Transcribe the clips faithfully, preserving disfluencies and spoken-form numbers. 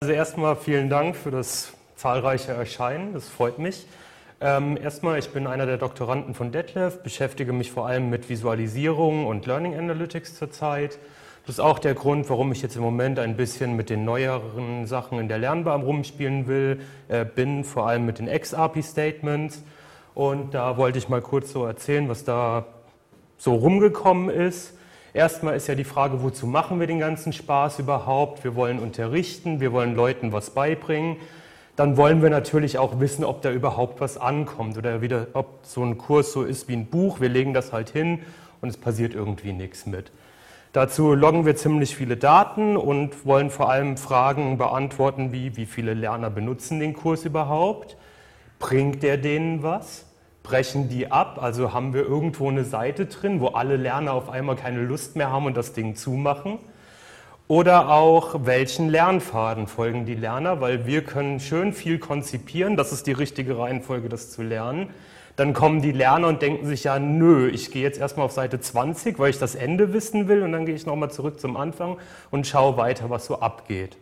Also erstmal vielen Dank für das zahlreiche Erscheinen, das freut mich. Ähm, erstmal, ich bin einer der Doktoranden von Detlef, beschäftige mich vor allem mit Visualisierung und Learning Analytics zurzeit. Das ist auch der Grund, warum ich jetzt im Moment ein bisschen mit den neueren Sachen in der Lernbar rumspielen will, äh, bin, vor allem mit den X A P I-Statements. Und da wollte ich mal kurz so erzählen, was da so rumgekommen ist. Erstmal ist ja die Frage, wozu machen wir den ganzen Spaß überhaupt? Wir wollen unterrichten, wir wollen Leuten was beibringen. Dann wollen wir natürlich auch wissen, ob da überhaupt was ankommt oder wieder, ob so ein Kurs so ist wie ein Buch. Wir legen das halt hin und es passiert irgendwie nichts mit. Dazu loggen wir ziemlich viele Daten und wollen vor allem Fragen beantworten, wie wie viele Lerner benutzen den Kurs überhaupt? Bringt der denen was? Brechen die ab? Also haben wir irgendwo eine Seite drin, wo alle Lerner auf einmal keine Lust mehr haben und das Ding zumachen? Oder auch, welchen Lernfaden folgen die Lerner? Weil wir können schön viel konzipieren, das ist die richtige Reihenfolge, das zu lernen. Dann kommen die Lerner und denken sich, ja nö, ich gehe jetzt erstmal auf Seite zwanzig, weil ich das Ende wissen will und dann gehe ich nochmal zurück zum Anfang und schaue weiter, was so abgeht.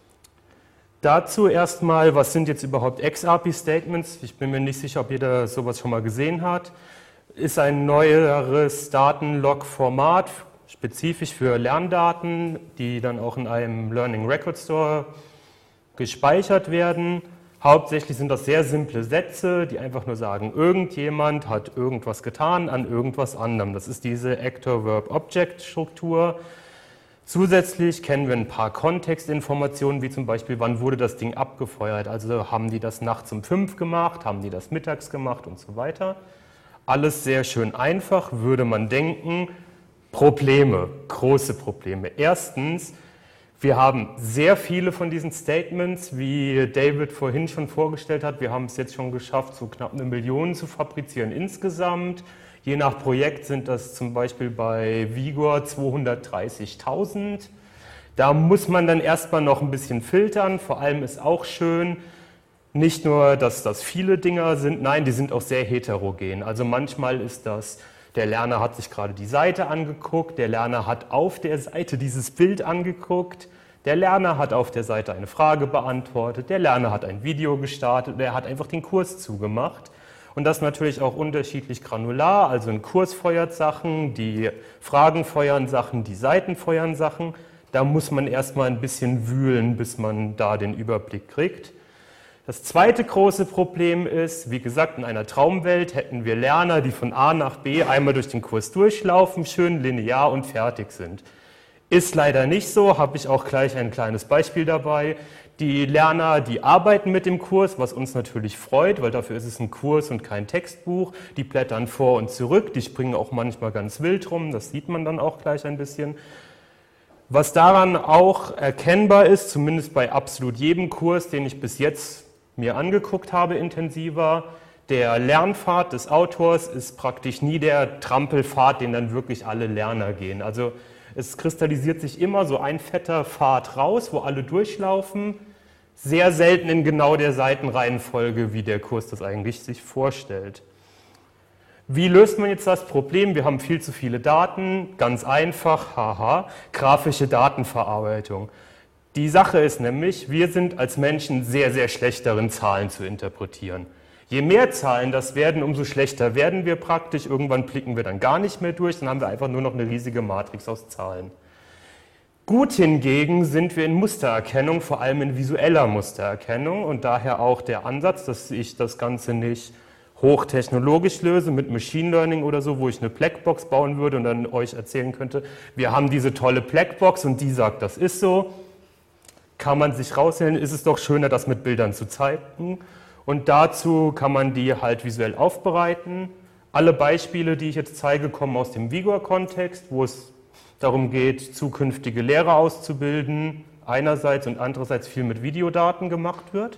Dazu erstmal, was sind jetzt überhaupt X A P I-Statements? Ich bin mir nicht sicher, ob jeder sowas schon mal gesehen hat. Ist ein neueres Datenlog-Format, spezifisch für Lerndaten, die dann auch in einem Learning Record Store gespeichert werden. Hauptsächlich sind das sehr simple Sätze, die einfach nur sagen, irgendjemand hat irgendwas getan an irgendwas anderem. Das ist diese Actor-Verb-Object-Struktur. Zusätzlich kennen wir ein paar Kontextinformationen, wie zum Beispiel, wann wurde das Ding abgefeuert. Also haben die das nachts um fünf gemacht, haben die das mittags gemacht und so weiter. Alles sehr schön einfach, würde man denken. Probleme, große Probleme. Erstens, wir haben sehr viele von diesen Statements, wie David vorhin schon vorgestellt hat. Wir haben es jetzt schon geschafft, so knapp eine Million zu fabrizieren insgesamt. Je nach Projekt sind das zum Beispiel bei Vigor zweihundertdreißigtausend. Da muss man dann erstmal noch ein bisschen filtern. Vor allem ist auch schön, nicht nur, dass das viele Dinger sind, nein, die sind auch sehr heterogen. Also manchmal ist das, der Lerner hat sich gerade die Seite angeguckt, der Lerner hat auf der Seite dieses Bild angeguckt, der Lerner hat auf der Seite eine Frage beantwortet, der Lerner hat ein Video gestartet oder er hat einfach den Kurs zugemacht. Und das natürlich auch unterschiedlich granular, also ein Kurs feuert Sachen, die Fragen feuern Sachen, die Seiten feuern Sachen. Da muss man erstmal ein bisschen wühlen, bis man da den Überblick kriegt. Das zweite große Problem ist, wie gesagt, in einer Traumwelt hätten wir Lerner, die von A nach B einmal durch den Kurs durchlaufen, schön linear und fertig sind. Ist leider nicht so, habe ich auch gleich ein kleines Beispiel dabei. Die Lerner, die arbeiten mit dem Kurs, was uns natürlich freut, weil dafür ist es ein Kurs und kein Textbuch. Die blättern vor und zurück, die springen auch manchmal ganz wild rum, das sieht man dann auch gleich ein bisschen. Was daran auch erkennbar ist, zumindest bei absolut jedem Kurs, den ich bis jetzt mir angeguckt habe intensiver, der Lernpfad des Autors ist praktisch nie der Trampelpfad, den dann wirklich alle Lerner gehen. Also es kristallisiert sich immer so ein fetter Pfad raus, wo alle durchlaufen, sehr selten in genau der Seitenreihenfolge, wie der Kurs das eigentlich sich vorstellt. Wie löst man jetzt das Problem? Wir haben viel zu viele Daten, ganz einfach, haha, grafische Datenverarbeitung. Die Sache ist nämlich, wir sind als Menschen sehr, sehr schlecht darin, Zahlen zu interpretieren. Je mehr Zahlen das werden, umso schlechter werden wir praktisch. Irgendwann blicken wir dann gar nicht mehr durch, dann haben wir einfach nur noch eine riesige Matrix aus Zahlen. Gut hingegen sind wir in Mustererkennung, vor allem in visueller Mustererkennung und daher auch der Ansatz, dass ich das Ganze nicht hochtechnologisch löse mit Machine Learning oder so, wo ich eine Blackbox bauen würde und dann euch erzählen könnte, wir haben diese tolle Blackbox und die sagt, das ist so. Kann man sich raushellen, ist es doch schöner, das mit Bildern zu zeigen. Und dazu kann man die halt visuell aufbereiten. Alle Beispiele, die ich jetzt zeige, kommen aus dem Vigor-Kontext, wo es darum geht, zukünftige Lehrer auszubilden, einerseits und andererseits viel mit Videodaten gemacht wird.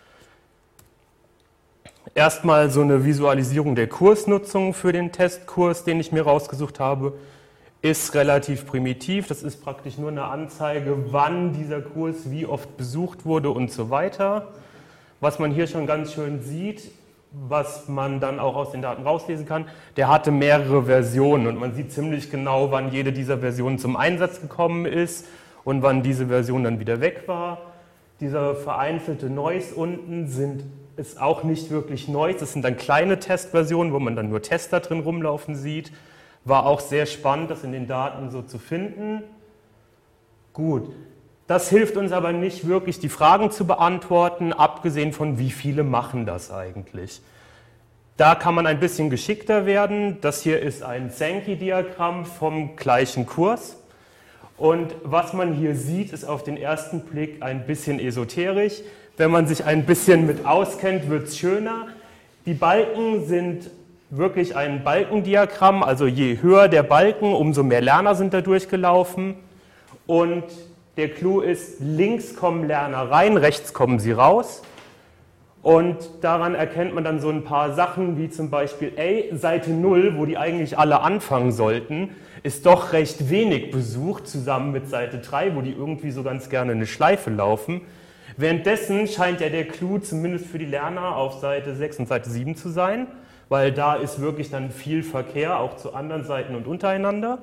Erstmal so eine Visualisierung der Kursnutzung für den Testkurs, den ich mir rausgesucht habe, ist relativ primitiv. Das ist praktisch nur eine Anzeige, wann dieser Kurs wie oft besucht wurde und so weiter. Was man hier schon ganz schön sieht, was man dann auch aus den Daten rauslesen kann, der hatte mehrere Versionen und man sieht ziemlich genau, wann jede dieser Versionen zum Einsatz gekommen ist und wann diese Version dann wieder weg war. Dieser vereinzelte Noise unten sind, ist auch nicht wirklich Noise. Das sind dann kleine Testversionen, wo man dann nur Tester drin rumlaufen sieht. War auch sehr spannend, das in den Daten so zu finden. Gut, das hilft uns aber nicht wirklich, die Fragen zu beantworten, abgesehen von, wie viele machen das eigentlich. Da kann man ein bisschen geschickter werden. Das hier ist ein Sankey-Diagramm vom gleichen Kurs. Und was man hier sieht, ist auf den ersten Blick ein bisschen esoterisch. Wenn man sich ein bisschen mit auskennt, wird es schöner. Die Balken sind wirklich ein Balkendiagramm, also je höher der Balken, umso mehr Lerner sind da durchgelaufen. Und der Clou ist, links kommen Lerner rein, rechts kommen sie raus. Und daran erkennt man dann so ein paar Sachen, wie zum Beispiel, ey, Seite null, wo die eigentlich alle anfangen sollten, ist doch recht wenig besucht, zusammen mit Seite drei, wo die irgendwie so ganz gerne eine Schleife laufen. Währenddessen scheint ja der Clou zumindest für die Lerner auf Seite sechs und Seite sieben zu sein, weil da ist wirklich dann viel Verkehr, auch zu anderen Seiten und untereinander.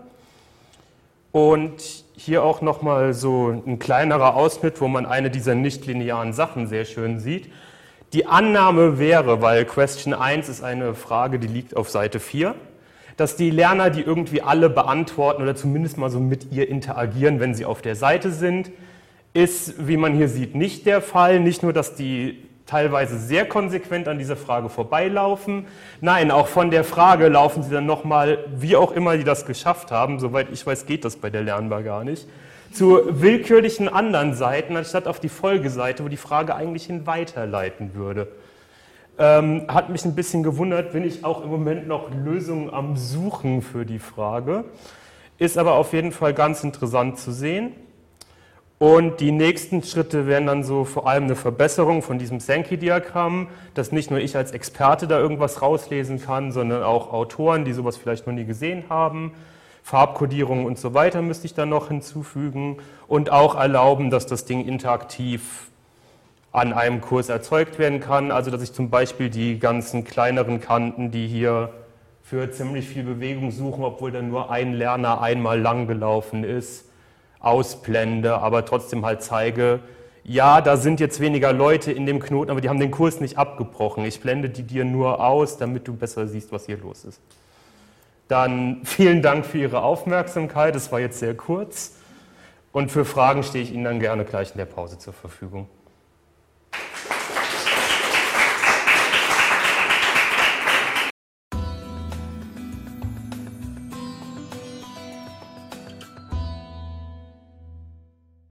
Und hier auch nochmal so ein kleinerer Ausschnitt, wo man eine dieser nichtlinearen Sachen sehr schön sieht. Die Annahme wäre, weil Question eins ist eine Frage, die liegt auf Seite vier, dass die Lerner die irgendwie alle beantworten oder zumindest mal so mit ihr interagieren, wenn sie auf der Seite sind, ist, wie man hier sieht, nicht der Fall. Nicht nur, dass die teilweise sehr konsequent an dieser Frage vorbeilaufen, nein, auch von der Frage laufen sie dann nochmal, wie auch immer die das geschafft haben, soweit ich weiß, geht das bei der Lernbar gar nicht, zu willkürlichen anderen Seiten, anstatt auf die Folgeseite, wo die Frage eigentlich hin weiterleiten würde. Ähm, hat mich ein bisschen gewundert, bin ich auch im Moment noch Lösungen am Suchen für die Frage. Ist aber auf jeden Fall ganz interessant zu sehen. Und die nächsten Schritte wären dann so vor allem eine Verbesserung von diesem Sankey-Diagramm, dass nicht nur ich als Experte da irgendwas rauslesen kann, sondern auch Autoren, die sowas vielleicht noch nie gesehen haben. Farbkodierung und so weiter müsste ich dann noch hinzufügen und auch erlauben, dass das Ding interaktiv an einem Kurs erzeugt werden kann. Also dass ich zum Beispiel die ganzen kleineren Kanten, die hier für ziemlich viel Bewegung suchen, obwohl dann nur ein Lerner einmal lang gelaufen ist, ausblende, aber trotzdem halt zeige, ja, da sind jetzt weniger Leute in dem Knoten, aber die haben den Kurs nicht abgebrochen. Ich blende die dir nur aus, damit du besser siehst, was hier los ist. Dann vielen Dank für Ihre Aufmerksamkeit, es war jetzt sehr kurz und für Fragen stehe ich Ihnen dann gerne gleich in der Pause zur Verfügung.